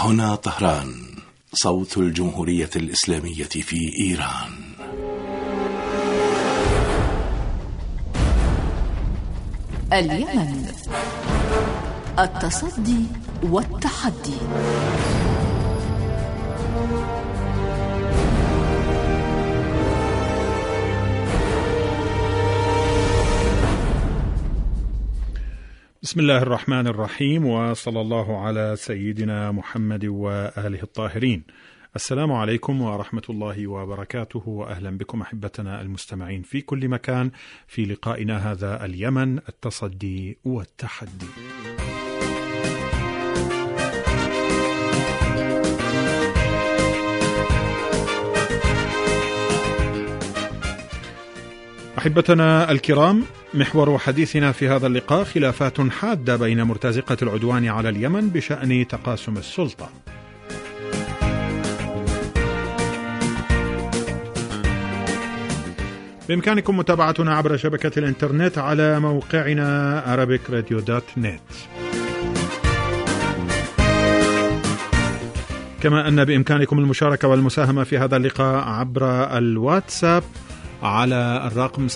هنا طهران، صوت الجمهورية الإسلامية في إيران. اليمن، التصدي والتحدي. بسم الله الرحمن الرحيم، وصلى الله على سيدنا محمد وآله الطاهرين. السلام عليكم ورحمة الله وبركاته، وأهلا بكم أحبتنا المستمعين في كل مكان في لقائنا هذا اليمن، التصدي والتحدي. أحبتنا الكرام، محور حديثنا في هذا اللقاء خلافات حادة بين مرتزقة العدوان على اليمن بشأن تقاسم السلطة. بإمكانكم متابعتنا عبر شبكة الإنترنت على موقعنا arabicradio.net، كما أن بإمكانكم المشاركة والمساهمة في هذا اللقاء عبر الواتساب على الرقم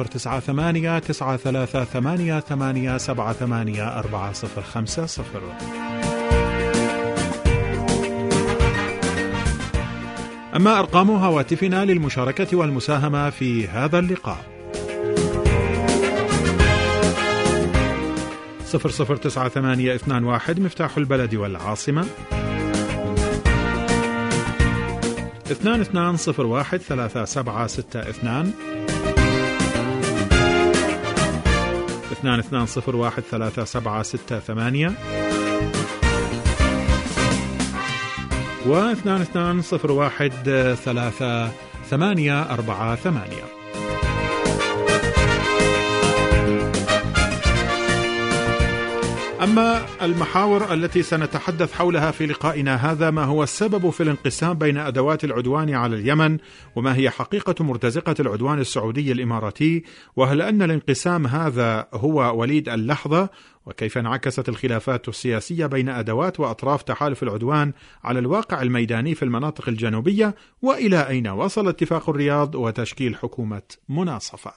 00988388784050. أما أرقام هواتفنا للمشاركة والمساهمة في هذا اللقاء 009821 مفتاح البلد والعاصمة، 22013762 22013768 و 22013848. أما المحاور التي سنتحدث حولها في لقائنا هذا: ما هو السبب في الانقسام بين أدوات العدوان على اليمن؟ وما هي حقيقة مرتزقة العدوان السعودي الإماراتي؟ وهل أن الانقسام هذا هو وليد اللحظة؟ وكيف انعكست الخلافات السياسية بين أدوات وأطراف تحالف العدوان على الواقع الميداني في المناطق الجنوبية؟ وإلى أين وصل اتفاق الرياض وتشكيل حكومة مناصفة؟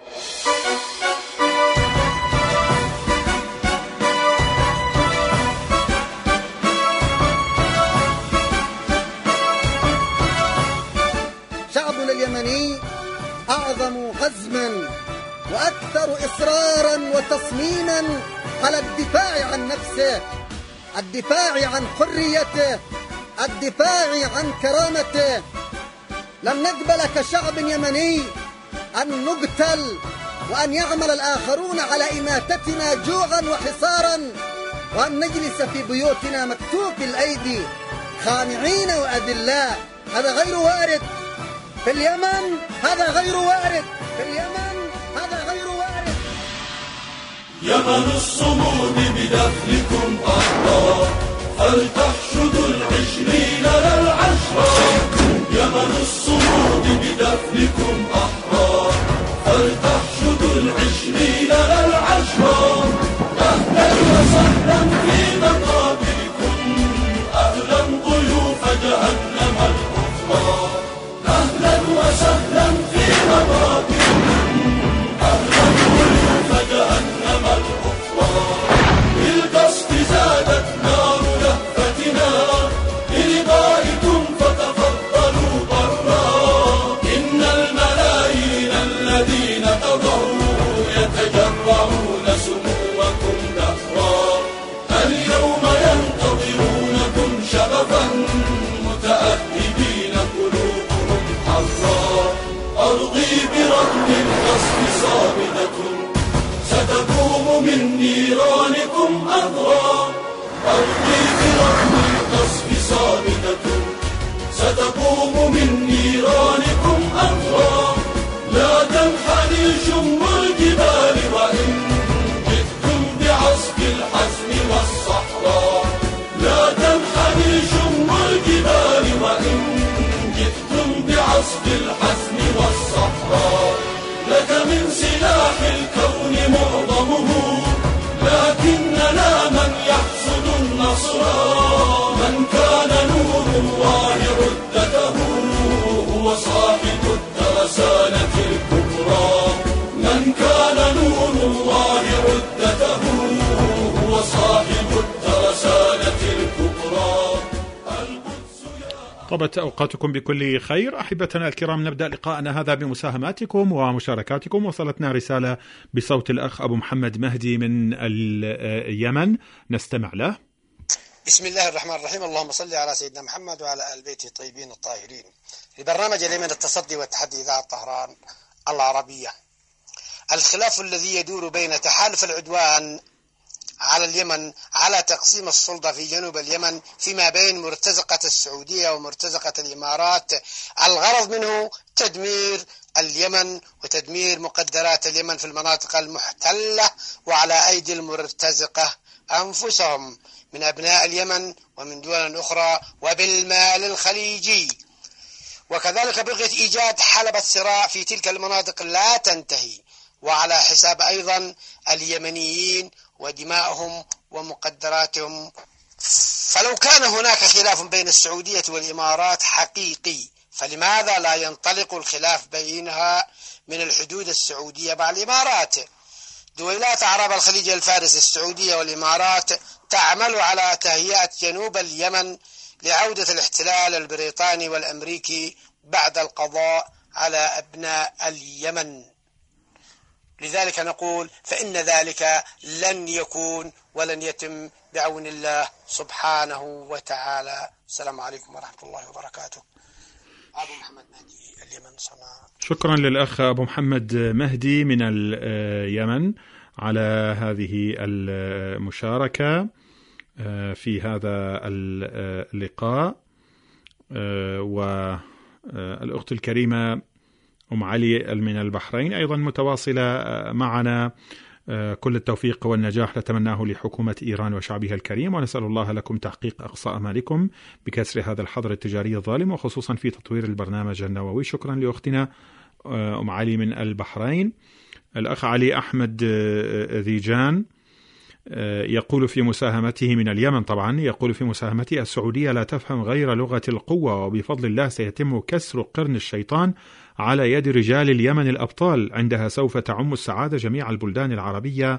شعبنا اليمني أعظم عزما وأكثر إصرارا وتصميما على الدفاع عن نفسه، الدفاع عن حريته، الدفاع عن كرامته. لن نقبل كشعب يمني أن نقتل وأن يعمل الآخرون على إماتتنا جوعا وحصارا، وأن نجلس في بيوتنا مكتوف الأيدي خانعين وأذلاء. هذا غير وارد في اليمن، هذا غير وارد في اليمن، هذا غير وارد. يمن الصمود بدفلكم أحرار، فلتحشدوا 20 للعشرة. يمن الصمود بدفلكم أحرار، فلتحشدوا 20 للعشرة. أهلا وسهلا في مقابركم، أهلا ضيوف جهنم الأخرى. أهلا وسهلا في مقابركم، أهلا ضيوف جهنم الأخرى. بالقصد زادت نار لهفتنا للقائكم فتفضلوا برا. إن الملايين الذين تضروا يتجرعون سمومكم دهرا. اليوم ينتظرونكم شغفا متأهبين قلوبهم حرا. أرضي برغم القصف صامدة ستقوم من نيرانكم أذرا. أرضي برغم القصف صامدة ستقوم من نيرانكم أذرا. لا تنحني شم الجبال وإن جئتم بعصف الحزم والصحراء. لا تنحني شم الجبال وإن جئتم بعصف الحزم والصحراء. لك من سلاح الكون معظمه، لكننا من يحصد النصر من كان طابت أوقاتكم بكل خير. أحبتنا الكرام، نبدأ لقاءنا هذا بمساهماتكم ومشاركاتكم. وصلتنا رسالة بصوت الأخ أبو محمد مهدي من اليمن، نستمع له. بسم الله الرحمن الرحيم. اللهم صل على سيدنا محمد وعلى آل بيته الطيبين الطاهرين. لبرنامج اليمن التصدي والتحدي إذاعة طهران العربية. الخلاف الذي يدور بين تحالف العدوان على اليمن على تقسيم السلطة في جنوب اليمن فيما بين مرتزقة السعودية ومرتزقة الإمارات، الغرض منه تدمير اليمن وتدمير مقدرات اليمن في المناطق المحتلة وعلى أيدي المرتزقة أنفسهم من أبناء اليمن ومن دول أخرى وبالمال الخليجي. وكذلك بغية إيجاد حلبة صراع في تلك المناطق لا تنتهي، وعلى حساب أيضا اليمنيين ودمائهم ومقدراتهم. فلو كان هناك خلاف بين السعودية والإمارات حقيقي، فلماذا لا ينطلق الخلاف بينها من الحدود السعودية مع الإمارات؟ دويلات أعراب الخليج الفارسي السعودية والإمارات تعمل على تهيئة جنوب اليمن لعودة الاحتلال البريطاني والأمريكي بعد القضاء على أبناء اليمن. لذلك نقول فإن ذلك لن يكون ولن يتم بعون الله سبحانه وتعالى. السلام عليكم ورحمة الله وبركاته. أبو محمد مهدي، اليمن، صنعاء. شكرا للأخ أبو محمد مهدي من اليمن على هذه المشاركة في هذا اللقاء. والأخت الكريمة أم علي من البحرين أيضا متواصلة معنا. كل التوفيق والنجاح نتمناه لحكومة إيران وشعبها الكريم، ونسأل الله لكم تحقيق أقصى أمالكم بكسر هذا الحظر التجاري الظالم، وخصوصا في تطوير البرنامج النووي. شكرا لأختنا أم علي من البحرين. الأخ علي أحمد ذيجان يقول في مساهمته من اليمن، طبعا يقول في مساهمته: السعودية لا تفهم غير لغة القوة، وبفضل الله سيتم كسر قرن الشيطان على يد رجال اليمن الأبطال. عندها سوف تعم السعادة جميع البلدان العربية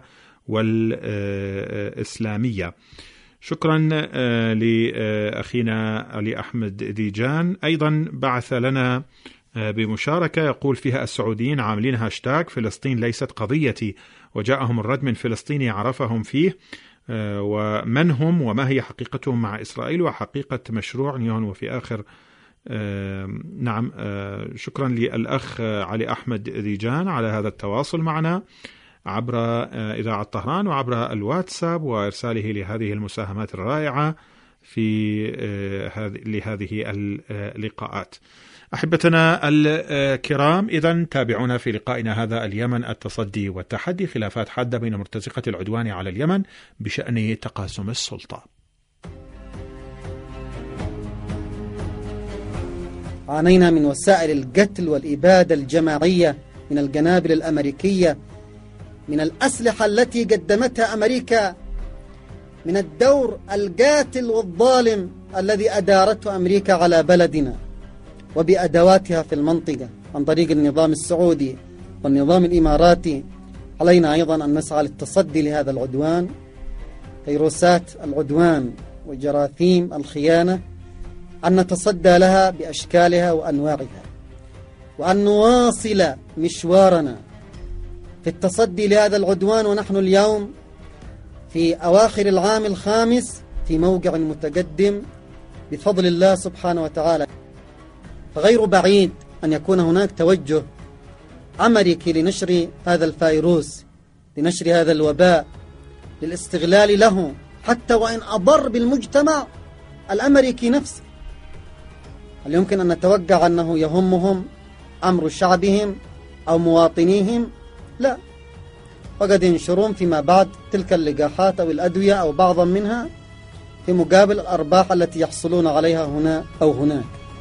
والإسلامية. شكرا لأخينا علي أحمد ديجان. أيضا بعث لنا بمشاركة يقول فيها: السعوديين عاملين هاشتاج فلسطين ليست قضيتي، وجاءهم الرد من فلسطيني عرفهم فيه ومن هم وما هي حقيقتهم مع إسرائيل وحقيقة مشروع نيون. وفي آخر نعم. شكرا للأخ علي أحمد ذيجان على هذا التواصل معنا عبر إذاعة طهران وعبر الواتساب وإرساله لهذه المساهمات الرائعة لهذه اللقاءات. أحبتنا الكرام، إذن تابعونا في لقائنا هذا اليمن التصدي والتحدي. خلافات حادة بين مرتزقة العدوان على اليمن بشأن تقاسم السلطة. عانينا من وسائل القتل والإبادة الجماعية من القنابل الأمريكية، من الأسلحة التي قدمتها أمريكا، من الدور القاتل والظالم الذي أدارته أمريكا على بلدنا وبأدواتها في المنطقة عن طريق النظام السعودي والنظام الإماراتي. علينا أيضا أن نسعى للتصدي لهذا العدوان، فيروسات العدوان وجراثيم الخيانة، أن نتصدى لها بأشكالها وأنواعها، وأن نواصل مشوارنا في التصدي لهذا العدوان ونحن اليوم في أواخر العام الخامس في موقع متقدم بفضل الله سبحانه وتعالى. فغير بعيد أن يكون هناك توجه أمريكي لنشر هذا الفيروس، لنشر هذا الوباء، للاستغلال له، حتى وإن أضر بالمجتمع الأمريكي نفسه. هل يمكن أن نتوقع أنه يهمهم أمر شعبهم أو مواطنيهم؟ لا، وقد ينشرون فيما بعد تلك اللقاحات أو الأدوية أو بعضا منها في مقابل الأرباح التي يحصلون عليها هنا أو هناك.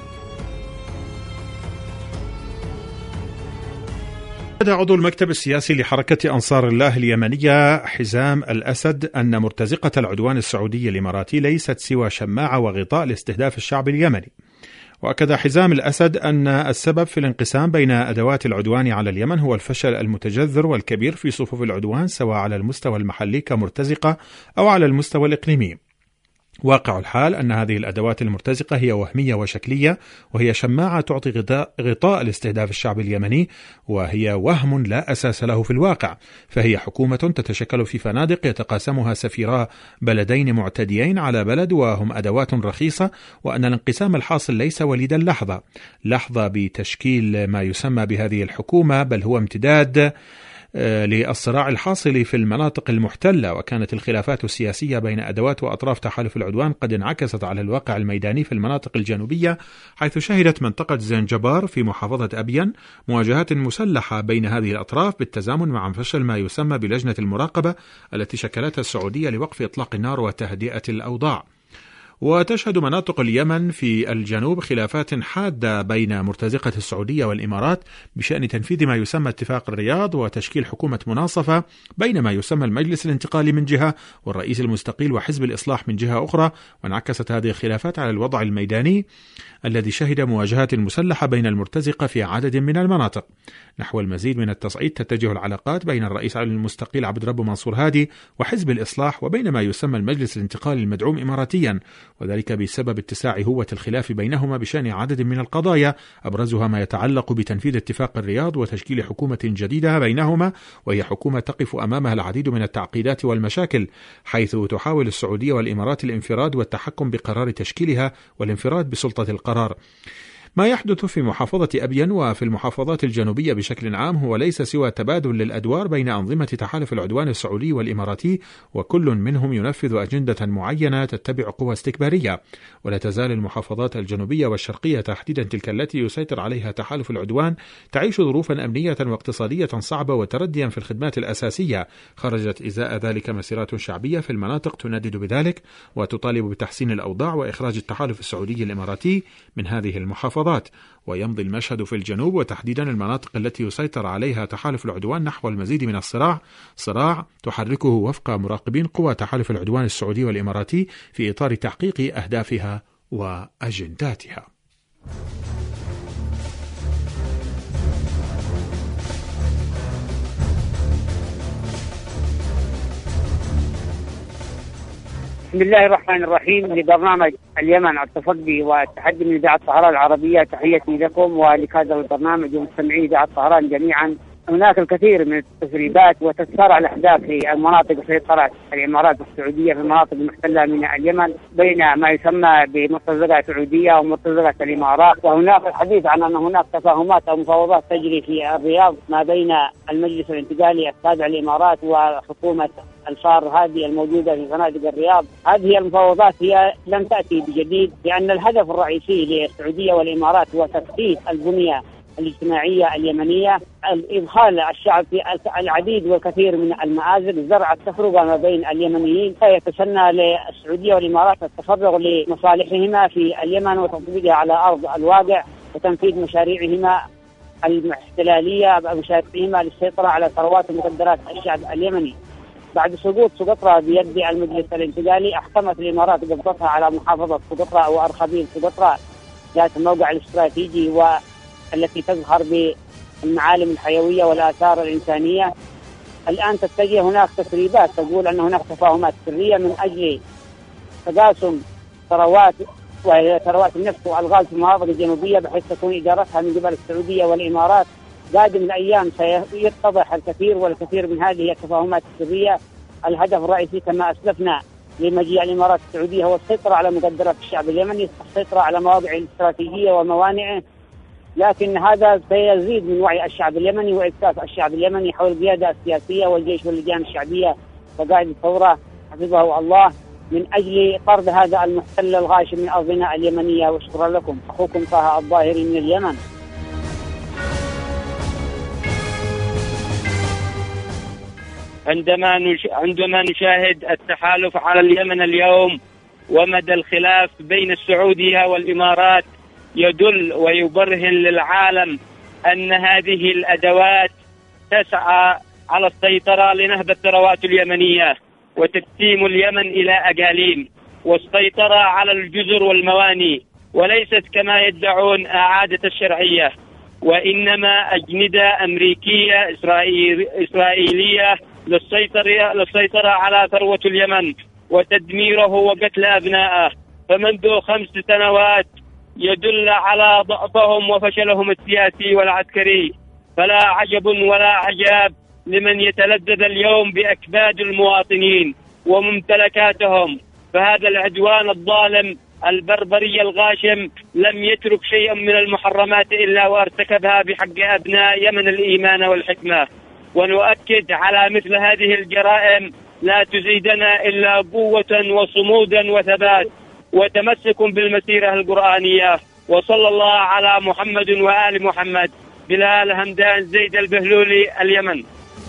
بدأ عضو المكتب السياسي لحركة أنصار الله اليمنية حزام الأسد أن مرتزقة العدوان السعودي الإماراتي ليست سوى شماعة وغطاء لاستهداف الشعب اليمني. وأكد حزام الأسد أن السبب في الانقسام بين أدوات العدوان على اليمن هو الفشل المتجذر والكبير في صفوف العدوان، سواء على المستوى المحلي كمرتزقة أو على المستوى الإقليمي. واقع الحال أن هذه الأدوات المرتزقة هي وهمية وشكلية، وهي شماعة تعطي غطاء لاستهداف الشعب اليمني، وهي وهم لا أساس له في الواقع. فهي حكومة تتشكل في فنادق يتقاسمها سفيرا بلدين معتديين على بلد، وهم أدوات رخيصة، وأن الانقسام الحاصل ليس وليد لحظة بتشكيل ما يسمى بهذه الحكومة، بل هو امتداد للصراع الحاصل في المناطق المحتلة. وكانت الخلافات السياسية بين أدوات وأطراف تحالف العدوان قد انعكست على الواقع الميداني في المناطق الجنوبية، حيث شهدت منطقة زنجبار في محافظة أبين مواجهات مسلحة بين هذه الأطراف بالتزامن مع فشل ما يسمى بلجنة المراقبة التي شكلتها السعودية لوقف إطلاق النار وتهدئة الأوضاع. وتشهد مناطق اليمن في الجنوب خلافات حادة بين مرتزقة السعودية والإمارات بشأن تنفيذ ما يسمى اتفاق الرياض وتشكيل حكومة مناصفة بين ما يسمى المجلس الانتقالي من جهة والرئيس المستقيل وحزب الإصلاح من جهة أخرى. وانعكست هذه الخلافات على الوضع الميداني الذي شهد مواجهات مسلحة بين المرتزقة في عدد من المناطق. نحو المزيد من التصعيد تتجه العلاقات بين الرئيس المستقيل عبد ربه منصور هادي وحزب الإصلاح وبين ما يسمى المجلس الانتقالي المدعوم إماراتيا، وذلك بسبب اتساع هوة الخلاف بينهما بشأن عدد من القضايا، أبرزها ما يتعلق بتنفيذ اتفاق الرياض وتشكيل حكومة جديدة بينهما، وهي حكومة تقف أمامها العديد من التعقيدات والمشاكل، حيث تحاول السعودية والإمارات الانفراد والتحكم بقرار تشكيلها والانفراد بسلطة القرار. ما يحدث في محافظة أبين وفي المحافظات الجنوبية بشكل عام هو ليس سوى تبادل للأدوار بين أنظمة تحالف العدوان السعودي والإماراتي، وكل منهم ينفذ أجندة معينة تتبع قوى استكبارية. ولا تزال المحافظات الجنوبية والشرقية تحديدا تلك التي يسيطر عليها تحالف العدوان تعيش ظروفا أمنية واقتصادية صعبة وترديا في الخدمات الأساسية. خرجت إزاء ذلك مسيرات شعبية في المناطق تندد بذلك وتطالب بتحسين الأوضاع وإخراج التحالف السعودي الإماراتي من هذه المحافظات. ويمضي المشهد في الجنوب وتحديدا المناطق التي يسيطر عليها تحالف العدوان نحو المزيد من الصراع، صراع تحركه وفق مراقبين قوى تحالف العدوان السعودي والإماراتي في إطار تحقيق أهدافها وأجنداتها. بسم الله الرحمن الرحيم. لبرنامج اليمن التصدي والتحدي من إذاعة طهران العربية، تحياتي لكم ولكادر البرنامج ومستمعي إذاعة طهران جميعا. هناك الكثير من التسريبات وتتسارع الأحداث في المناطق سيطرة الإمارات السعودية في المناطق المحتلة من اليمن بين ما يسمى بمرتزقة السعودية ومرتزقة الإمارات. وهناك الحديث عن أن هناك تفاهمات أو مفاوضات تجري في الرياض ما بين المجلس الانتقالي التابع للإمارات وحكومة الفار هذه الموجودة في فنادق الرياض. هذه المفاوضات هي لم تأتي بجديد، لأن الهدف الرئيسي للسعودية والإمارات هو تثبيت البنية الاجتماعية اليمنية، إدخال الشعب في العديد والكثير من المآزق، زرع التفرقة ما بين اليمنيين، فيتسنى للسعودية والإمارات التفرغ لمصالحهما في اليمن وتطبيقها على أرض الواقع وتنفيذ مشاريعهما الاحتلالية، مشاريعهما للسيطرة على ثروات ومقدرات الشعب اليمني. بعد سقوط سقطرى بيد المجلس الانتقالي، أحكمت الإمارات قبضتها على محافظة سقطرى وأرخبيل سقطرى ذات الموقع الاستراتيجي والتي تزخر بالمعالم الحيوية والآثار الإنسانية. الآن تتجه هناك تسريبات تقول أن هناك تفاهمات سرية من أجل تقاسم ثروات النفط والغاز في المناطق الجنوبية، بحيث تكون إدارتها من قبل السعودية والإمارات. قادم الأيام سيتضح الكثير والكثير من هذه التفاهمات السرية. الهدف الرئيسي كما أسلفنا لمجيء الإمارات السعودية هو السيطرة على مقدرات الشعب اليمني، السيطرة على مواقع الاستراتيجية وموانئه، لكن هذا سيزيد من وعي الشعب اليمني وإكتاف الشعب اليمني حول القيادة السياسية والجيش واللجان الشعبية وقائد الثورة حفظه الله من أجل طرد هذا المحتل الغاشم من أرضنا اليمنية. وشكرا لكم. أخوكم طه الظاهري من اليمن. عندما نشاهد التحالف على اليمن اليوم ومدى الخلاف بين السعودية والإمارات يدل ويبرهن للعالم أن هذه الأدوات تسعى على السيطرة لنهب الثروات اليمنية وتقسيم اليمن إلى أقاليم والسيطرة على الجزر والموانئ، وليست كما يدعون إعادة الشرعية، وإنما أجندة أمريكية إسرائيلية للسيطرة على ثروة اليمن وتدميره وقتل أبنائه. فمنذ 5 سنوات يدل على ضعفهم وفشلهم السياسي والعسكري، فلا عجب ولا عجاب لمن يتلذذ اليوم بأكباد المواطنين وممتلكاتهم. فهذا العدوان الظالم البربري الغاشم لم يترك شيئا من المحرمات إلا وارتكبها بحق أبناء يمن الإيمان والحكمة. ونؤكد على مثل هذه الجرائم لا تزيدنا إلا قوة وصمودا وثبات وتمسك بالمسيرة القرآنية. وصلى الله على محمد وآل محمد. بلال همدان زيد البهلولي، اليمن.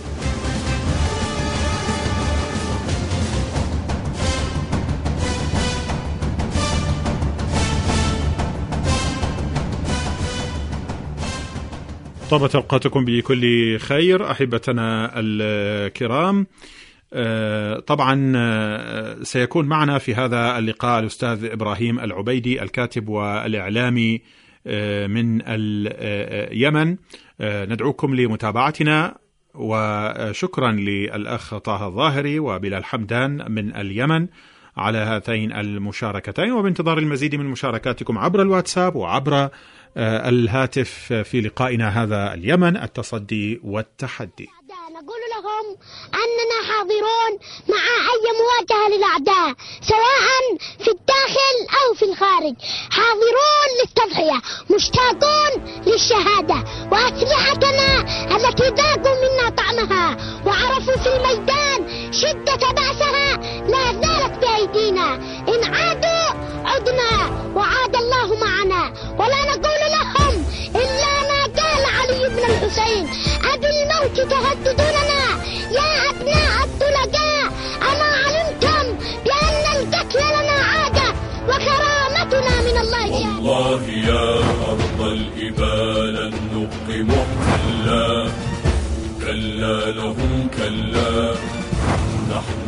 طابت أوقاتكم بكل خير أحبتنا الكرام. طبعا سيكون معنا في هذا اللقاء الأستاذ إبراهيم العبيدي الكاتب والإعلامي من اليمن. ندعوكم لمتابعتنا، وشكرا للأخ طه الظاهري وبلال حمدان من اليمن على هاتين المشاركتين، وبانتظار المزيد من مشاركاتكم عبر الواتساب وعبر الهاتف في لقائنا هذا اليمن التصدي والتحدي. نقول لهم أننا حاضرون مع أي مواجهة للأعداء سواء في الداخل أو في الخارج، حاضرون للتضحية، مشتاقون للشهادة، وأسلحتنا التي ذاقوا منا طعمها وعرفوا في الميدان شدة بأسها لا زالت بأيدينا. إن عادوا عدنا وعاد الله معنا، ولا نقول لهم إلا ما قال علي بن الحسين: أبالموت تهددوننا يا أبناء الطلقاء، أما علمتم بأن القتل لنا عادة وكرامتنا من الله. والله يا أرض الإبال النق محتلا، كلا لهم كلا، نحن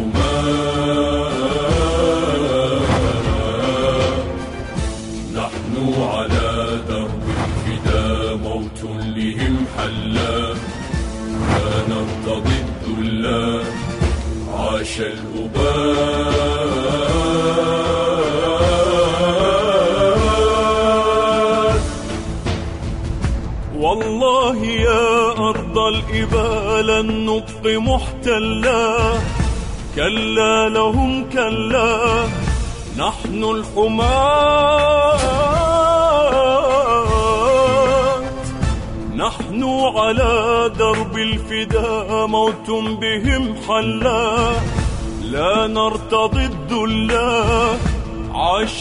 الحماة، نحن على درب الفدا موت لهم حلا، لا نرتضي الذلا، عاش الأباد. والله يا أرض الإبال النطق محتلا، كلا لهم كلا، نحن الحماة، نحن على درب الفدا موت بهم حلا، لا نرتضي الذلا، عاش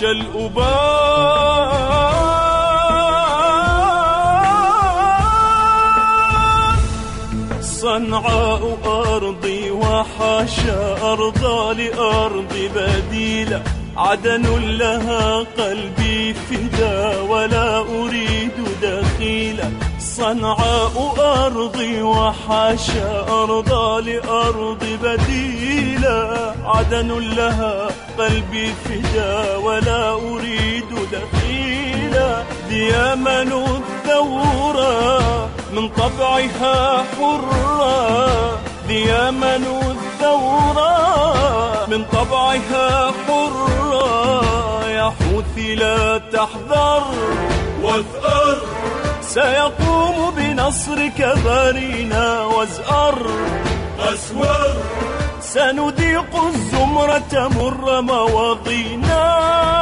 الأباد. صنعاء أرضي وحاشا أرضى لأرض بديلة، عدن لها قلبي فدا ولا أريد دخيلا. صنعاء أرضي وحاشا أرضى لأرض بديلة، عدن لها قلبي فدا ولا أريد دخيلا. اليمن الثورة من طبعها حرة، اليمن الثورة من طبعها حرة. يا حوثي لا تحذر واثأر، سيقوم بنصرك برينا وازأر أسور، سنذيق الزمرة مر مواضينا.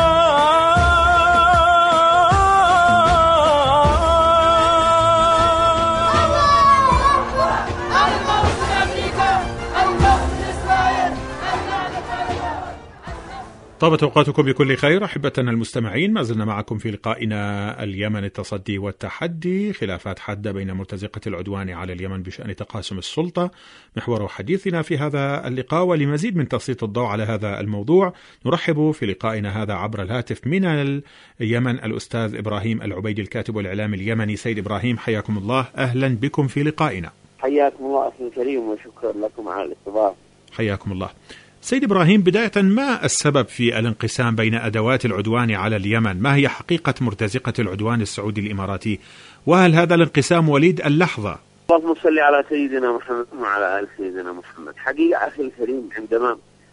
طابت أوقاتكم بكل خير أحبتنا المستمعين. ما زلنا معكم في لقائنا اليمن التصدي والتحدي. خلافات حادة بين مرتزقة العدوان على اليمن بشأن تقاسم السلطة محور حديثنا في هذا اللقاء. ولمزيد من تسليط الضوء على هذا الموضوع نرحب في لقائنا هذا عبر الهاتف من اليمن الأستاذ إبراهيم العبيدي الكاتب والإعلامي اليمني. سيد إبراهيم حياكم الله، أهلا بكم في لقائنا. حياكم الله أخي الكريم وشكرا لكم على الاستضافة. حياكم الله. سيد إبراهيم، بداية ما السبب في الانقسام بين أدوات العدوان على اليمن؟ ما هي حقيقة مرتزقة العدوان السعودي الإماراتي؟ وهل هذا الانقسام وليد اللحظة؟ اللهم صل على سيدنا محمد وعلى آل سيدنا محمد. حقيقة أخي الكريم، عندما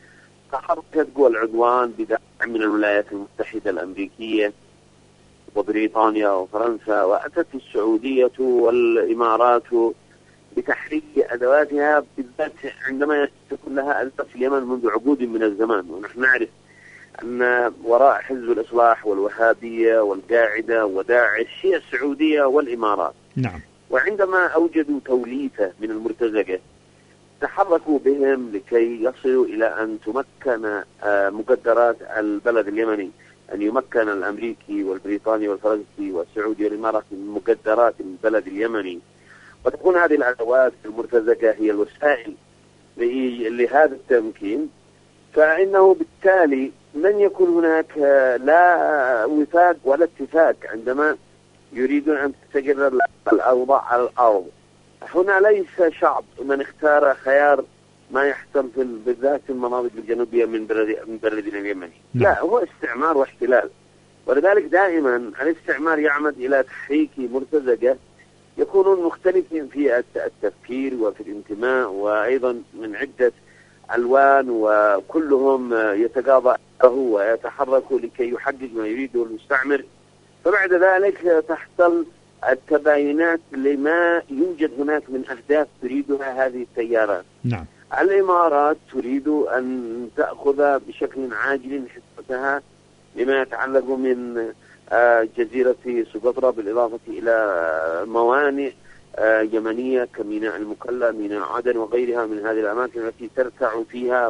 تحركت قوى العدوان بدعم من الولايات المتحدة الأمريكية وبريطانيا وفرنسا، وأتت السعودية والإمارات بتحريك أدواتها بالذات عندما تكون لها أهداف في اليمن منذ عقود من الزمان. ونحن نعرف أن وراء حزب الإصلاح والوهابية والقاعدة وداعش هي السعودية والإمارات. نعم. وعندما أوجدوا توليفة من المرتزقة تحركوا بهم لكي يصلوا إلى أن تمكن مقدرات البلد اليمني، أن يمكن الأمريكي والبريطاني والفرنسي والسعودي والإمارات من مقدرات البلد اليمني، وتكون هذه الأدوات المرتزقة هي الوسائل لهذا التمكين. فإنه بالتالي لن يكون هناك لا وفاق ولا اتفاق عندما يريدون أن تستقر الأوضاع على الأرض. هنا ليس شعب من اختار خيار ما يحصل بالذات في المناطق الجنوبية من بلدنا اليمني. لا، هو استعمار واحتلال. ولذلك دائما الاستعمار يعمد إلى تحريك مرتزقة يكونون مختلفين في التفكير وفي الانتماء وأيضا من عدة ألوان، وكلهم يتقاضى ويتحركوا لكي يحقق ما يريده المستعمر. فبعد ذلك تحصل التباينات لما يوجد هناك من أهداف تريدها هذه التيارات. نعم. الإمارات تريد أن تأخذ بشكل عاجل حصتها لما يتعلق من جزيرة سقطرى، بالإضافة إلى موانئ يمنية كميناء المكلا، ميناء عدن وغيرها من هذه الأماكن التي ترتع فيها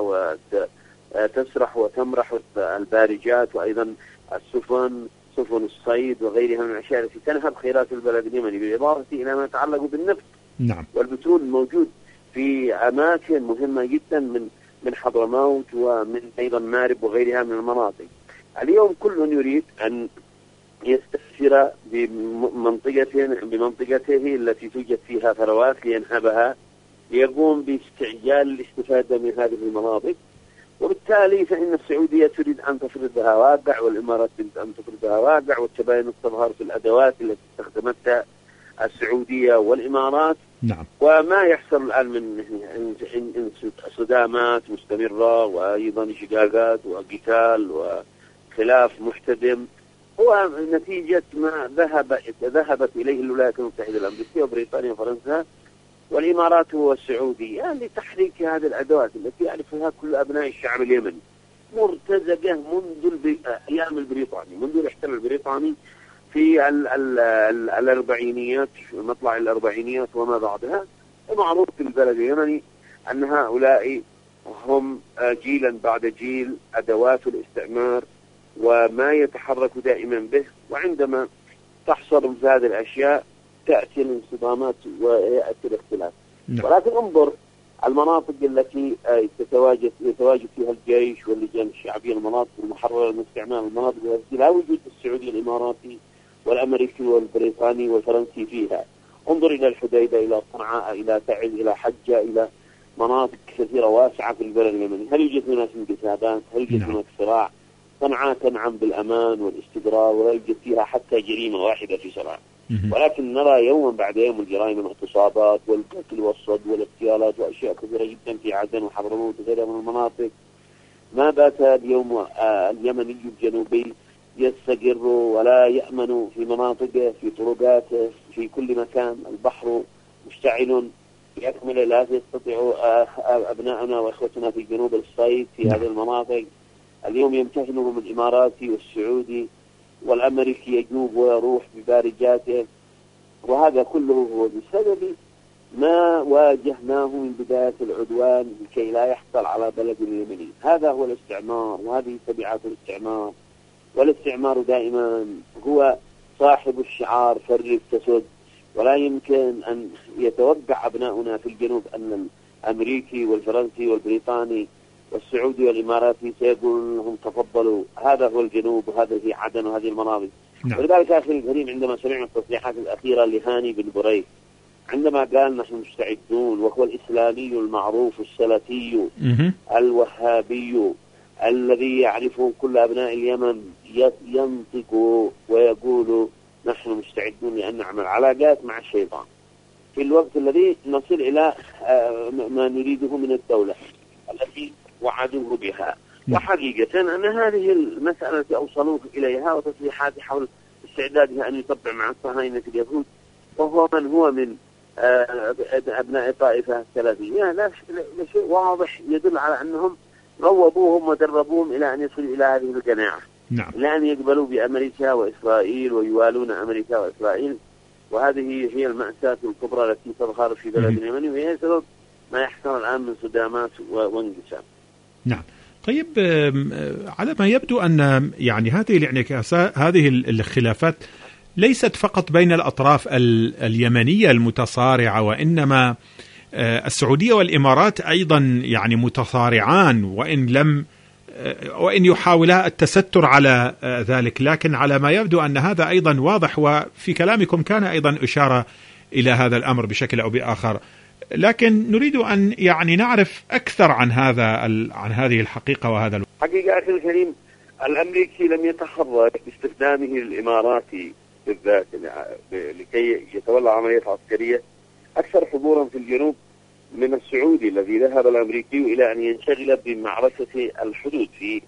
وتسرح وتمرح البارجات، وأيضا السفن، سفن الصيد وغيرها من الأشياء التي تنهب خيرات البلد اليمني، بالإضافة إلى ما يتعلق بالنفط. نعم. والبترول موجود في أماكن مهمة جدا من حضرموت ومن أيضا مارب وغيرها من المناطق. اليوم كل يريد أن يستثمر بمنطقته التي توجد فيها ثروات لينهبها، ليقوم باستعجال الاستفادة من هذه المناطق. وبالتالي فإن السعودية تريد أن تفرضها واقع، والإمارات تريد أن تفرضها واقع، والتباين تظهر في الأدوات التي استخدمتها السعودية والإمارات. نعم. وما يحصل الآن من صدامات مستمرة وأيضا شقاقات وقتال وخلاف محتدم هو نتيجة ما ذهبت إليه الولايات المتحدة الأمريكية وبريطانيا وفرنسا والإمارات والسعودية لتحريك هذه الأدوات التي يعرفها كل أبناء الشعب اليمني، مرتزقة منذ أيام البريطاني، منذ الاحتلال البريطاني في الأربعينيات، مطلع الأربعينيات وما بعدها. معروف في البلد اليمني أن هؤلاء هم جيلا بعد جيل أدوات الاستعمار وما يتحرك دائما به، وعندما تحصل مثل هذه الأشياء تأتي الانصدامات ويأتي الاختلاف. ولكن انظر المناطق التي يتواجد فيها الجيش واللجان الشعبية، المناطق المحررة من استعمال، المناطق التي لا وجود السعودي الإماراتي والأمريكي والبريطاني والفرنسي فيها. انظر إلى الحديدة، إلى صنعاء، إلى تعز، إلى حجة، إلى مناطق كثيرة واسعة في البلد اليمني. هل يوجد هناك انقسامات؟ هل يوجد هناك صراع؟ صنعاء تنعم بالأمان والاستقرار ولا يوجد فيها حتى جريمة واحدة في صنعاء، ولكن نرى يوما بعد يوم الجرائم والاغتصابات والقتل والصد والاغتيالات وأشياء كثيرة جدا في عدن وحضرموت وغيرها من المناطق. ما بات اليوم اليمني الجنوبي يستقر ولا يأمن في مناطقه، في طرقاته، في كل مكان. البحر مشتعل بأكمله، لا يستطيع أبنائنا وإخوتنا في الجنوب الصيد في هذه المناطق. اليوم يمتهنهم الإماراتي والسعودي والأمريكي يجوب ويروح ببارجاته، وهذا كله هو بسبب ما واجهناه من بداية العدوان لكي لا يحصل على بلد اليمني. هذا هو الاستعمار وهذه تبعات الاستعمار. والاستعمار دائما هو صاحب الشعار فرق تسد، ولا يمكن أن يتوقع أبناؤنا في الجنوب أن الأمريكي والفرنسي والبريطاني والسعودي والإماراتي سيقول لهم تفضلوا، هذا هو الجنوب وهذا هي عدن وهذه المناطق. ولذلك أخي الكريم عندما سمعنا التصريحات الأخيرة لهاني بن بريد عندما قال نحن مستعدون، وهو الإسلامي المعروف السلفي الوهابي الذي يعرفه كل أبناء اليمن، ينطق ويقول نحن مستعدون لأن نعمل علاقات مع الشيطان في الوقت الذي نصل إلى ما نريده من الدولة التي وعدوه بها. وحقيقة أن هذه المسألة التي أوصلوه إليها وتصريحات حول استعدادها أن يطبع مع الصهاينة اليهود، وهو من هو من أبناء الطائفة السلفية، لا شيء واضح يدل على أنهم روضوهم ودربوهم إلى أن يصلوا إلى هذه القناعة، إلى أن يقبلوا بأمريكا وإسرائيل ويوالون أمريكا وإسرائيل. وهذه هي المأساة الكبرى التي تظهر في بلد اليمن، وهي سبب ما يحصل الآن من صدامات وانقسام. نعم. طيب، على ما يبدو أن يعني هذه الانعكاسات، هذه الخلافات ليست فقط بين الأطراف اليمنية المتصارعة، وإنما السعودية والإمارات أيضا يعني متصارعان، وإن يحاولا التستر على ذلك، لكن على ما يبدو أن هذا أيضا واضح، وفي كلامكم كان أيضا إشارة إلى هذا الأمر بشكل أو بآخر. لكن نريد أن يعني نعرف أكثر عن هذه الحقيقة وهذا حقيقة أخي الكريم، الأمريكي لم يتخرج باستخدامه الإماراتي بالذات لكي يتولى عملية عسكرية أكثر حضورا في الجنوب من السعودي الذي ذهب الأمريكي إلى أن ينشغل بمعركة الحدود في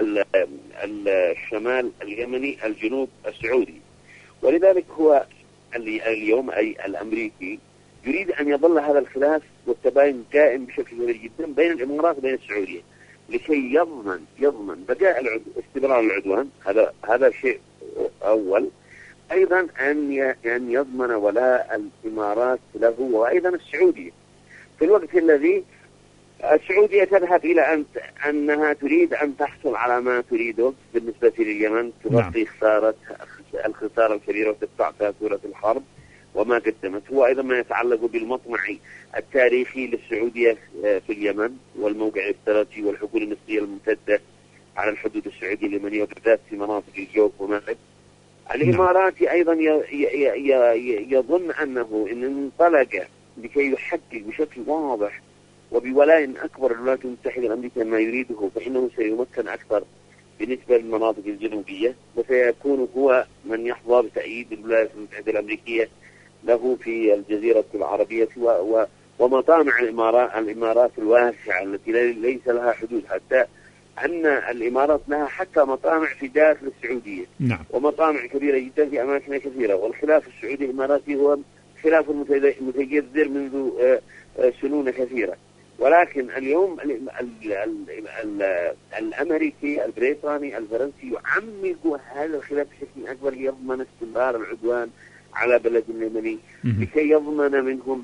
الشمال اليمني الجنوب السعودي. ولذلك هو اليوم أي الأمريكي يريد أن يظل هذا الخلاف والتباين قائم بشكل كبير جدا بين الإمارات وبين السعودية، لكي يضمن بقاء استمرار العدوان. هذا شيء أول. أيضا أن يضمن ولاء الإمارات له، وأيضا السعودية في الوقت الذي السعودية تذهب إلى أنها تريد أن تحصل على ما تريده بالنسبة لليمن، تغطي الخسارة الكبيرة وتدفع فاتورة الحرب وما قدمت. هو أيضا ما يتعلق بالمطمع التاريخي للسعودية في اليمن والموقع الاستراتيجي والحقول النفطية الممتدة على الحدود السعودية اليمنية وبالذات في مناطق الجوف ومغرب. الإماراتي أيضا يظن أنه إن انطلق لكي يحقق بشكل واضح وبولاء أكبر الولايات المتحدة الأمريكية ما يريده، فإنه سيمكن أكثر بالنسبة للمناطق الجنوبية، وسيكون هو من يحظى بتأييد الولايات المتحدة الأمريكية له في الجزيرة العربية ومطامع الإمارات الواسعة التي ليس لها حدود، حتى أن الإمارات لها حتى مطامع في داخل السعودية. نعم. ومطامع كبيرة جدا في أماكن كثيرة. والخلاف السعودي الإماراتي هو خلاف متجذر منذ سنون كثيرة، ولكن اليوم الأمريكي البريطاني الفرنسي يعمق هذا الخلاف بشكل أكبر ليضمن استمرار العدوان على بلد اليمني، لكي يضمن منهم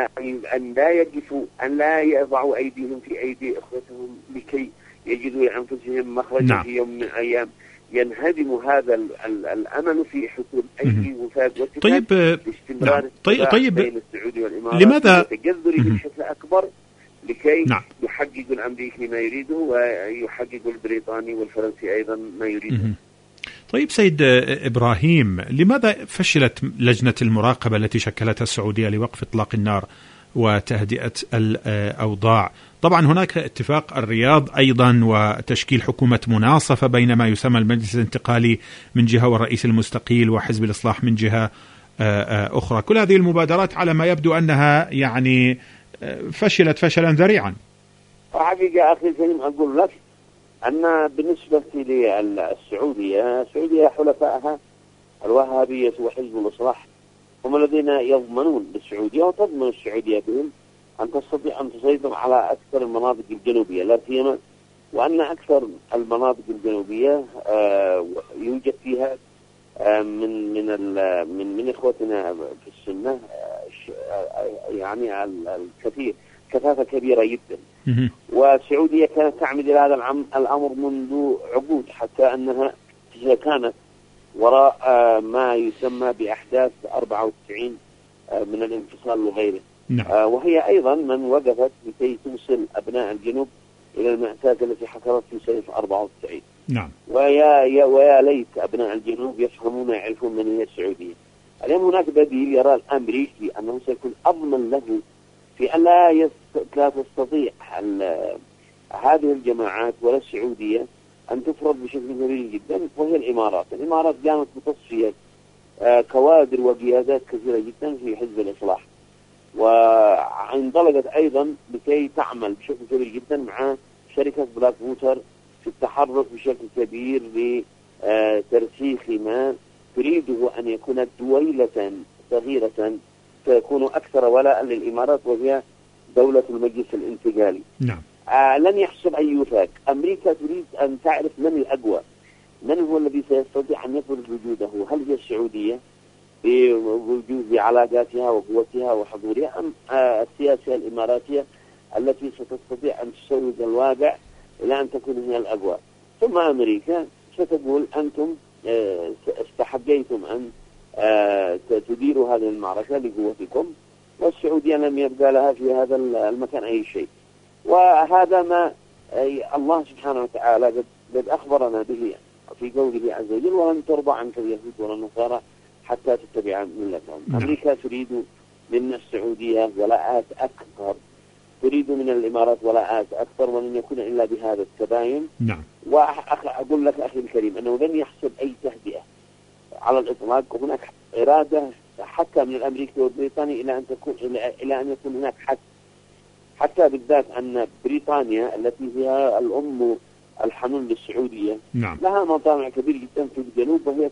أن لا يضعوا أيديهم في أيدي إخوتهم، لكي يجدوا لأنفسهم مخرجا في يوم من الأيام ينهدم هذا الأمل في حصول أي وفاة واتفاق باستمرار بين السعودي والإمارات لماذا تجذري بشكل أكبر لكي يحقق الأمريكي ما يريده ويحقق البريطاني والفرنسي أيضا ما يريده. طيب سيد إبراهيم، لماذا فشلت لجنة المراقبة التي شكلتها السعودية لوقف إطلاق النار وتهدئة الأوضاع؟ طبعا هناك اتفاق الرياض أيضا وتشكيل حكومة مناصفة بين ما يسمى المجلس الانتقالي من جهة والرئيس المستقيل وحزب الإصلاح من جهة أخرى. كل هذه المبادرات على ما يبدو أنها يعني فشلت فشلا ذريعا. حقيقة أخي الكريم أقول لك أن بالنسبة للسعودية حلفائها الوهابية وحزب الإصلاح هم الذين يضمنون للسعودية وتضمن السعودية بهم أن تستطيع أن تسيطر على أكثر المناطق الجنوبية لا سيما، وأن أكثر المناطق الجنوبية يوجد فيها من إخوتنا في السنة يعني الكثير كثافة كبيرة جدا. والسعودية كانت تعمد إلى هذا الأمر منذ عقود، حتى أنها كانت وراء ما يسمى بأحداث 94 من الانفصال وغيره. وهي أيضا من وقفت لكي توصل أبناء الجنوب إلى المأساة التي حصلت في سنة 94. نعم. ويا ليت أبناء الجنوب يفهمون ويعرفون من هي السعودية. اليوم هناك بديل يرى الأمريكي أنه سيكون أضمن له في أن لا تستطيع هذه الجماعات ولا السعودية أن تفرض بشكل كبير جدا، وهي الإمارات قامت بتصفية كوادر وقيادات كثيرة جدا في حزب الإصلاح، وانطلقت أيضا لكي تعمل بشكل كبير جدا مع شركة بلاك ووتر في التحرك بشكل كبير لترسيخ ما تريده أن يكون دويلة صغيرة تكون أكثر ولاء للإمارات، وهي دولة المجلس الانتقالي. نعم. لن يحسب أي وفاق. أمريكا تريد أن تعرف من الأقوى، من هو الذي سيستطيع أن يفرض وجوده، هل هي السعودية بوجود علاقاتها وقوتها وحضورها، أم السياسة الإماراتية التي ستستطيع أن تسوق الواقع إلى أن تكون هي الأقوى. ثم أمريكا ستقول أنتم استحقيتم أن تديروا هذه المعركة لقوتكم، والسعودية لم يبقى لها في هذا المكان أي شيء. وهذا ما الله سبحانه وتعالى قد أخبرنا به في قوله عز وجل: ولن ترضى عنك اليهود ولا النصارى حتى تتبع ملتهم. أمريكا تريد من السعودية ولاءات أكثر، تريد من الإمارات ولاءات أكثر، ولن يكون إلا بهذا التباين. نعم. وأقول لك أخي الكريم أنه لن يحسب أي تهدئة على الإطلاق. هناك إرادة حتى من الأمريكي والبريطاني إلى أن يكون هناك حتى بالذات أن بريطانيا التي هي الأم الحنون للسعودية نعم. لها مطامع كبير جدا في الجنوب، وهي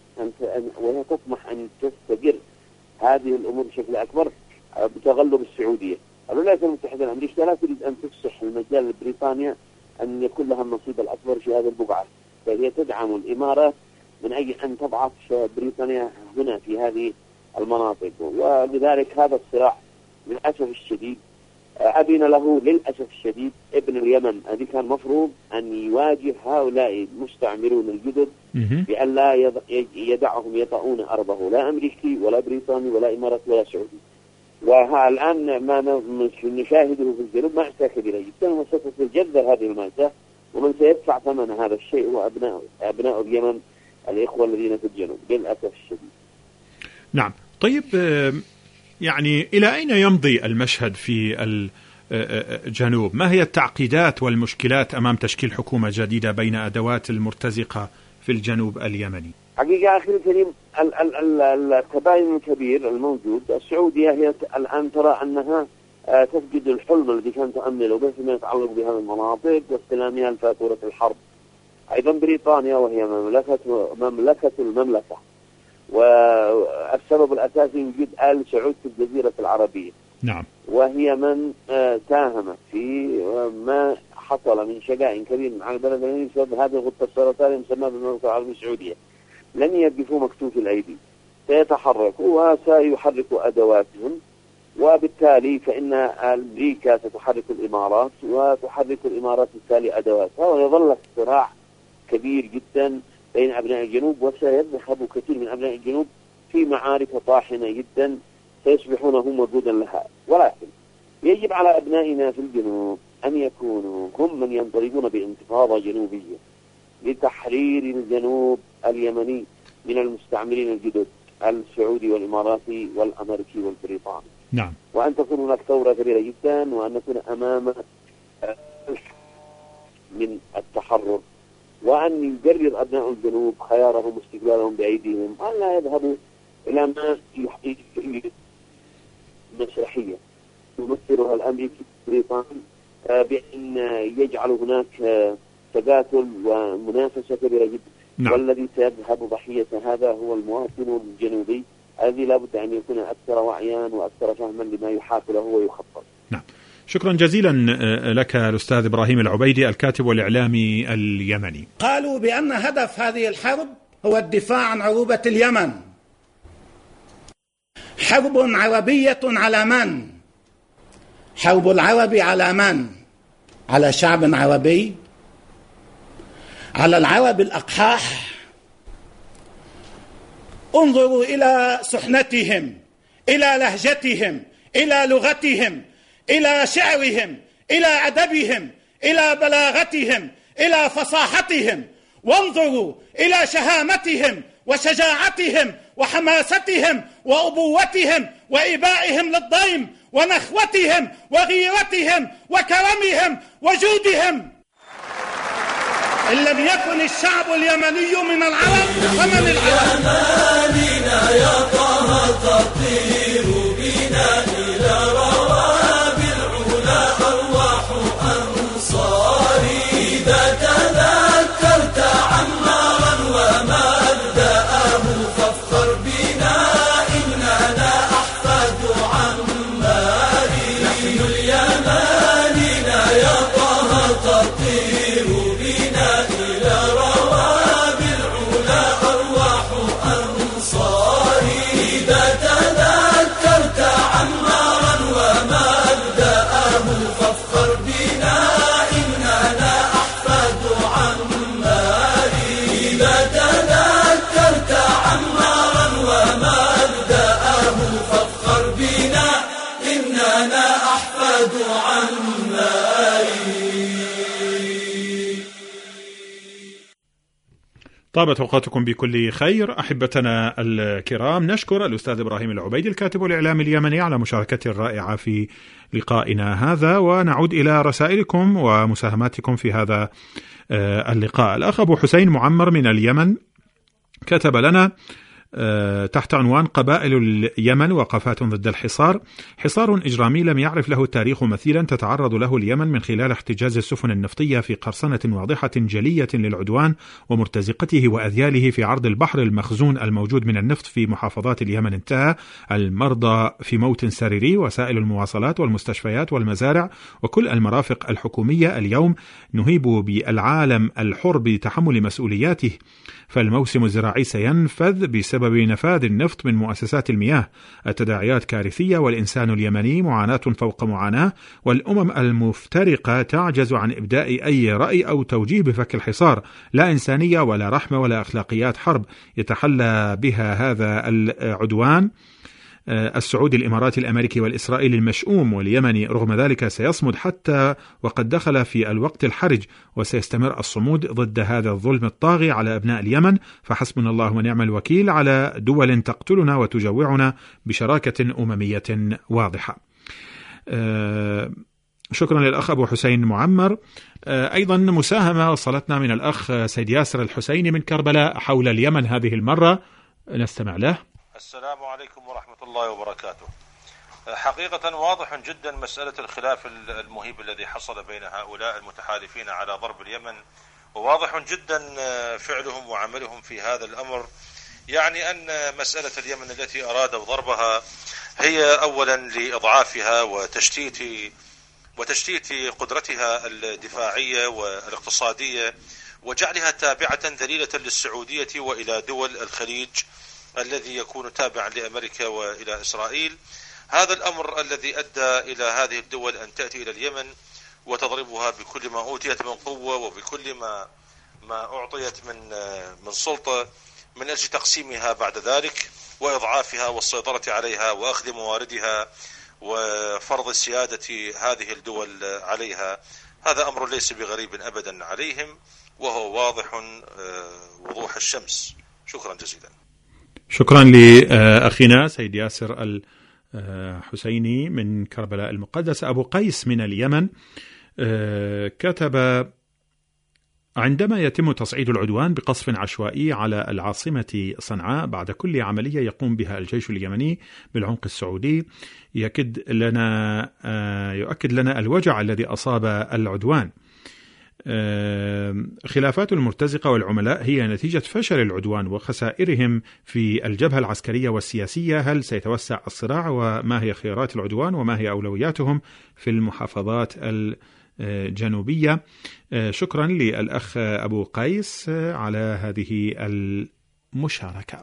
تطمح أن تستقر هذه الأمور بشكل أكبر بتغلب السعودية. الولايات المتحدة الأمريكية لا تريد أن تفسح المجال لبريطانيا أن يكون لها النصيب الأكبر في هذه البقعة، فهي تدعم الإمارات من أجل أن تضعف بريطانيا هنا في هذه المناطق. ولذلك هذا الصراع للأسف الشديد أبين له للأسف الشديد ابن اليمن الذي كان مفروض أن يواجه هؤلاء المستعمرون الجدد بأن لا يدعهم يطؤون أرضه، لا أمريكي ولا بريطاني ولا إماراتي ولا سعودي. والآن ما نشاهده في الجنوب مأساة كبيرة جدا، وستتجذر هذه المأساة، ومن سيدفع ثمن هذا الشيء هو أبناء اليمن، الإخوة الذين في الجنوب للأسف الشديد. نعم. طيب، يعني إلى أين يمضي المشهد في الجنوب؟ ما هي التعقيدات والمشكلات أمام تشكيل حكومة جديدة بين أدوات المرتزقة في الجنوب اليمني؟ حقيقة أخي الكريم التباين الكبير الموجود، السعودية هي الآن ترى أنها تفقد الحلم الذي كانت تؤمله به فيما يتعلق بهذه المناطق واستلامها لفاتورة الحرب. أيضا بريطانيا وهي مملكة المملكة، والسبب الأساسي وجود آل سعود في الجزيرة العربية. نعم. وهي من ساهمت في ما حصل من شقاء كبير على البلد بسبب هذه الغطة السرطانية المسمى بالمملكة العربية السعودية. لن يقفوا مكتوف الأيدي، سيتحركوا وسيحركوا أدواتهم، وبالتالي فإن أمريكا ستحرك الإمارات وتحرك الإمارات بالتالي أدواتها، ويظل صراع كبير جدا بين أبناء الجنوب، وسيذهب كثير من أبناء الجنوب في معارك طاحنة جدا سيصبحون هم وجودا لها. ولكن يجب على أبنائنا في الجنوب أن يكونوا هم من ينطلقون بانتفاضة جنوبية لتحرير الجنوب اليمني من المستعمرين الجدد السعودي والإماراتي والأمريكي والبريطاني. نعم. وأن تكون هناك ثورة كبيرة جدا، وأن نكون أمام من التحرر، وأن يجرر أبناء الجنوب خيارهم واستقلالهم بأيديهم، وأن لا يذهبوا إلى ما مسرحية يمثلها الأمريكي البريطاني بأن يجعل هناك تقاتل ومنافسة كبيرة جدا. نعم. والذي سيذهب ضحية هذا هو المواطن الجنوبي الذي لابد أن يكون أكثر وعيا وأكثر فهما لما يحاك له ويخطط. نعم. شكرا جزيلا لك الأستاذ إبراهيم العبيدي، الكاتب والإعلامي اليمني. قالوا بأن هدف هذه الحرب هو الدفاع عن عروبة اليمن. حرب عربية على من؟ حرب العرب على من؟ على شعب عربي؟ على العرب الأقحاح؟ انظروا إلى سحنتهم، إلى لهجتهم، إلى لغتهم، إلى شعرهم، إلى أدبهم، إلى بلاغتهم، إلى فصاحتهم، وانظروا إلى شهامتهم وشجاعتهم وحماستهم وأبوتهم وإبائهم للضيم ونخوتهم وغيرتهم وكرمهم وجودهم. إن لم يكن الشعب اليمني من العرب فمن العرب؟ أمانينا يا طه تطير بنا إلى رواب العلا أرواح أنصاري إذا كان طابت أوقاتكم بكل خير. أحبتنا الكرام، نشكر الأستاذ إبراهيم العبيدي الكاتب والإعلامي اليمني على مشاركته الرائعة في لقائنا هذا، ونعود إلى رسائلكم ومساهماتكم في هذا اللقاء. الأخ أبو حسين معمر من اليمن كتب لنا تحت عنوان قبائل اليمن وقفات ضد الحصار: حصار إجرامي لم يعرف له التاريخ مثيلا تتعرض له اليمن من خلال احتجاز السفن النفطية في قرصنة واضحة جلية للعدوان ومرتزقته وأذياله في عرض البحر المخزون الموجود من النفط في محافظات اليمن. انتهى المرضى في موت سريري، وسائل المواصلات والمستشفيات والمزارع وكل المرافق الحكومية اليوم نهيب بالعالم الحر بتحمل مسؤولياته، فالموسم الزراعي سينفذ بسبب نفاذ النفط من مؤسسات المياه. التداعيات كارثية، والإنسان اليمني معاناة فوق معاناة، والأمم المفترقة تعجز عن إبداء أي رأي أو توجيه بفك الحصار. لا إنسانية ولا رحمة ولا أخلاقيات حرب يتحلى بها هذا العدوان السعودي الإماراتي الأمريكي والإسرائيلي المشؤوم، واليمني رغم ذلك سيصمد حتى وقد دخل في الوقت الحرج، وسيستمر الصمود ضد هذا الظلم الطاغي على أبناء اليمن. فحسبنا الله ونعم الوكيل على دول تقتلنا وتجوعنا بشراكة أممية واضحة. شكرا للأخ أبو حسين معمر. أيضا مساهمة وصلتنا من الأخ سيد ياسر الحسيني من كربلاء حول اليمن هذه المرة، نستمع له. السلام عليكم ورحمة الله وبركاته. حقيقة واضح جدا مسألة الخلاف المهيب الذي حصل بين هؤلاء المتحالفين على ضرب اليمن، وواضح جدا فعلهم وعملهم في هذا الأمر. يعني أن مسألة اليمن التي أرادوا ضربها هي أولا لإضعافها وتشتيت قدرتها الدفاعية والاقتصادية، وجعلها تابعة ذليلة للسعودية وإلى دول الخليج الذي يكون تابعا لأمريكا وإلى إسرائيل. هذا الأمر الذي أدى إلى هذه الدول أن تأتي إلى اليمن وتضربها بكل ما أوتيت من قوة وبكل ما أعطيت من سلطة، من أجل تقسيمها بعد ذلك وإضعافها والسيطرة عليها وأخذ مواردها وفرض السيادة هذه الدول عليها. هذا أمر ليس بغريب أبدا عليهم، وهو واضح وضوح الشمس. شكرا جزيلا. شكرا لأخينا سيد ياسر الحسيني من كربلاء المقدسة. أبو قيس من اليمن كتب: عندما يتم تصعيد العدوان بقصف عشوائي على العاصمة صنعاء بعد كل عملية يقوم بها الجيش اليمني بالعمق السعودي، يؤكد لنا الوجع الذي أصاب العدوان. خلافات المرتزقة والعملاء هي نتيجة فشل العدوان وخسائرهم في الجبهة العسكرية والسياسية. هل سيتوسع الصراع؟ وما هي خيارات العدوان؟ وما هي أولوياتهم في المحافظات الجنوبية؟ شكرا للأخ أبو قيس على هذه المشاركة.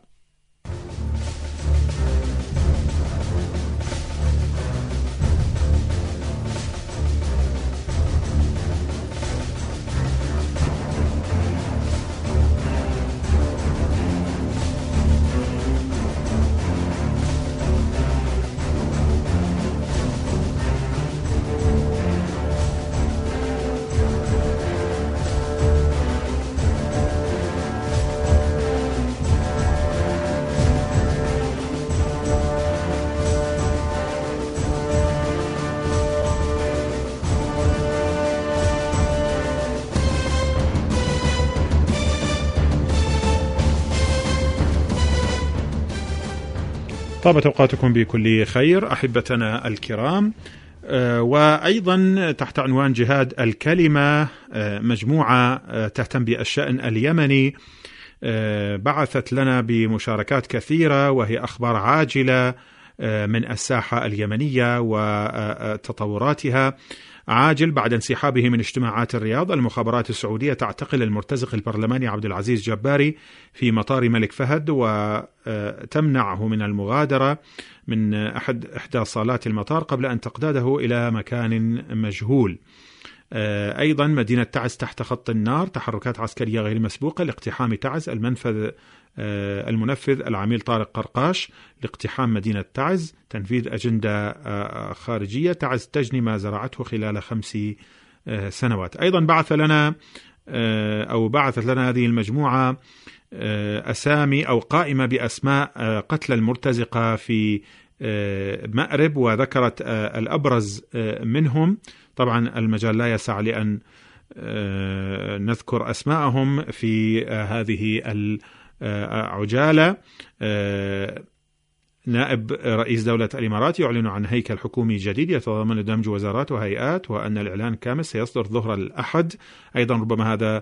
طابت أوقاتكم بكل خير أحبتنا الكرام. وأيضا تحت عنوان جهاد الكلمة، مجموعة تهتم بالشأن اليمني بعثت لنا بمشاركات كثيرة، وهي أخبار عاجلة من الساحة اليمنية وتطوراتها. عاجل: بعد انسحابه من اجتماعات الرياض، المخابرات السعودية تعتقل المرتزق البرلماني عبد العزيز جباري في مطار الملك فهد وتمنعه من المغادرة من إحدى صالات المطار قبل أن تقتاده إلى مكان مجهول. أيضا مدينة تعز تحت خط النار، تحركات عسكرية غير مسبوقة لاقتحام تعز. المنفذ العميل طارق قرقاش لاقتحام مدينة تعز، تنفيذ أجندة خارجية. تعز تجني ما زرعته خلال 5 سنوات. أيضا بعثت لنا هذه المجموعة أسامي أو قائمة بأسماء قتلى المرتزقة في مأرب، وذكرت الأبرز منهم. طبعا المجال لا يسع لأن نذكر أسماءهم في هذه العجالة. نائب رئيس دولة الإمارات يعلن عن هيكل حكومي جديد يتضمن دمج وزارات وهيئات، وأن الإعلان كامل سيصدر ظهر الأحد. أيضا ربما هذا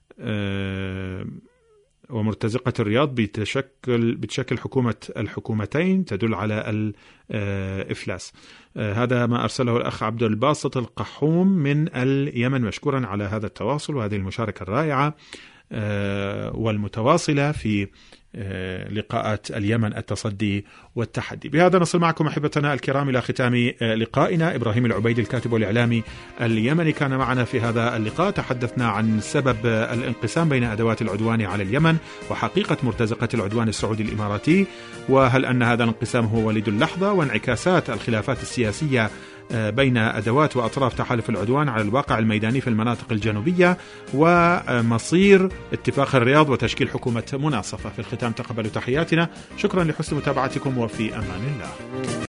ومرتزقة الرياض بتشكل حكومة الحكومتين تدل على الإفلاس. هذا ما أرسله الأخ عبد الباسط القحوم من اليمن، مشكورا على هذا التواصل وهذه المشاركة الرائعة والمتواصلة في لقاءات اليمن التصدي والتحدي. بهذا نصل معكم أحبتنا الكرام إلى ختام لقائنا. إبراهيم العبيدي الكاتب والإعلامي اليمني كان معنا في هذا اللقاء. تحدثنا عن سبب الانقسام بين أدوات العدوان على اليمن وحقيقة مرتزقة العدوان السعودي الإماراتي، وهل أن هذا الانقسام هو وليد اللحظة، وانعكاسات الخلافات السياسية بين أدوات وأطراف تحالف العدوان على الواقع الميداني في المناطق الجنوبية، ومصير اتفاق الرياض وتشكيل حكومة مناصفة. في الختام تقبلوا تحياتنا، شكرا لحسن متابعتكم وفي أمان الله.